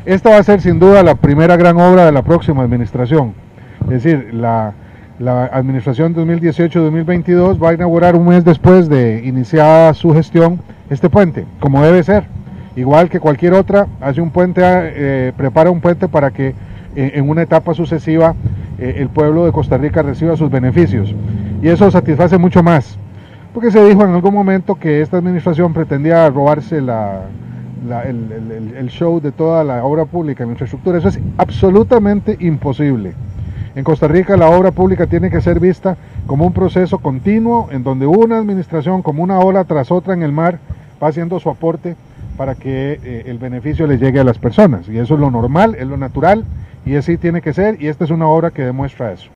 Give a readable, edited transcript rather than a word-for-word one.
Esta va a ser sin duda la primera gran obra de la próxima administración. Es decir, la administración 2018-2022 va a inaugurar un mes después de iniciada su gestión este puente, como debe ser. Igual que cualquier otra, hace un puente, prepara un puente para que en una etapa sucesiva el pueblo de Costa Rica reciba sus beneficios. Y eso satisface mucho más, porque se dijo en algún momento que esta administración pretendía robarse el show de toda la obra pública en infraestructura. Eso es absolutamente imposible. En Costa Rica la obra pública tiene que ser vista como un proceso continuo en donde una administración, como una ola tras otra en el mar, va haciendo su aporte para que el beneficio le llegue a las personas. Y eso es lo normal, es lo natural, y así tiene que ser, y esta es una obra que demuestra eso.